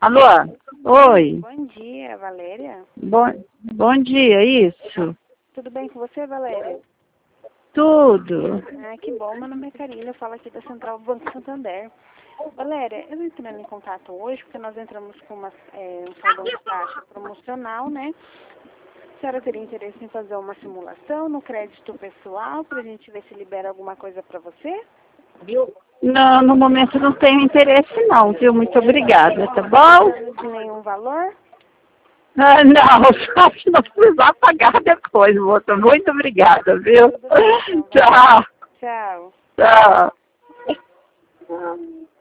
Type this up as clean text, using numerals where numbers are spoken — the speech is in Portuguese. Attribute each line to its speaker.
Speaker 1: Alô? Oi.
Speaker 2: Bom dia, Valéria.
Speaker 1: Bom dia, isso?
Speaker 2: Tudo bem com você, Valéria?
Speaker 1: Tudo.
Speaker 2: Ah, que bom. Meu nome é Karina, eu falo aqui da Central do Banco Santander. Valéria, eu entrando em contato hoje porque nós entramos com um saldo de taxa promocional, né? A senhora teria interesse em fazer uma simulação no crédito pessoal para a gente ver se libera alguma coisa para você?
Speaker 1: Não, no momento não tenho interesse não, viu? Muito obrigada, tá bom?
Speaker 2: De nenhum valor?
Speaker 1: Ah, não, só se não precisar pagar depois, moça. Muito obrigada, viu?
Speaker 2: Tudo bem, então,
Speaker 1: Tchau.
Speaker 2: Tchau.
Speaker 1: Tchau.